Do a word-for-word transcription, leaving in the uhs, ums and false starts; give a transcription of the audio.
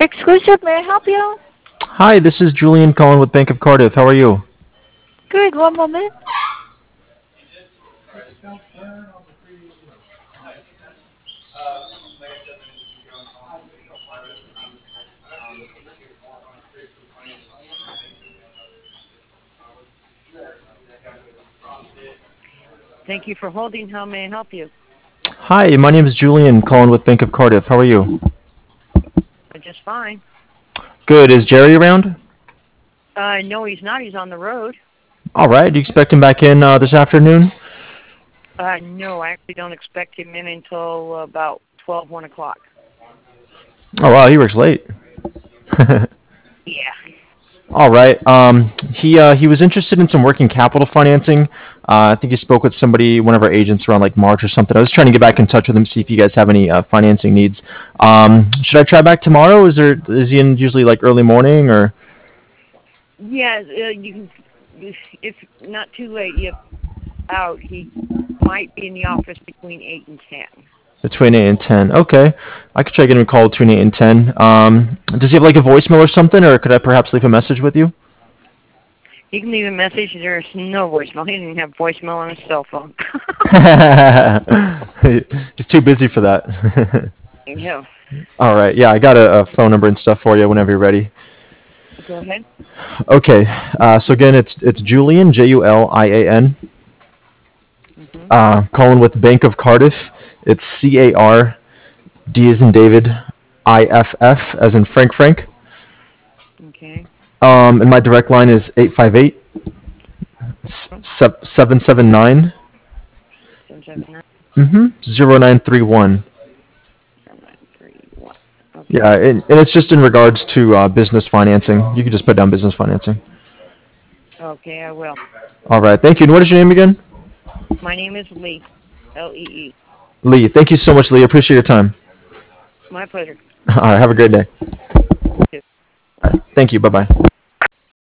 Exclusive, may I help you? Hi, this is Julian calling with Bank of Cardiff. How are you? Good, one moment. Thank you for holding. How may I help you? Hi, my name is Julian calling with Bank of Cardiff. How are you? Uh, Just fine. Good. Is Jerry around? Uh, no, he's not. He's on the road. All right. Do you expect him back in uh, this afternoon? Uh, no, I actually don't expect him in until about twelve, one o'clock. Oh wow, he works late. Yeah. All right. Um, he uh, he was interested in some working capital financing. Uh, I think he spoke with somebody, one of our agents, around like March or something. I was trying to get back in touch with him, see if you guys have any uh, financing needs. Um, should I try back tomorrow? Is there is he in usually like early morning or Yeah, uh, you can, if if not too late, yet out, he might be in the office between eight and ten. between eight and ten? Okay, I could try getting a call between eight and ten. Um, does he have like a voicemail or something, or could I perhaps leave a message with you? He can leave a message. There's no voicemail. He didn't have voicemail on his cell phone. He's too busy for that. Yeah. All right. Yeah, I got a, a phone number and stuff for you whenever you're ready. Go ahead. Okay. Uh, so again, it's it's Julian, J U L I A N. Mm-hmm. Uh, calling with Bank of Cardiff. It's C A R D as in David, I F F as in Frank Frank. Okay. Um, and my direct line is eight five eight seven seven nine Seven seven nine mm-hmm, zero nine three one. seven nine three one. Yeah, Okay. and, and it's just in regards to uh, business financing. You can just put down business financing. Okay, I will. All right. Thank you. And what is your name again? My name is Lee. L E E. Lee. Thank you so much, Lee. I appreciate your time. My pleasure. All right. Have a great day. You too. All right. Thank you. Bye bye.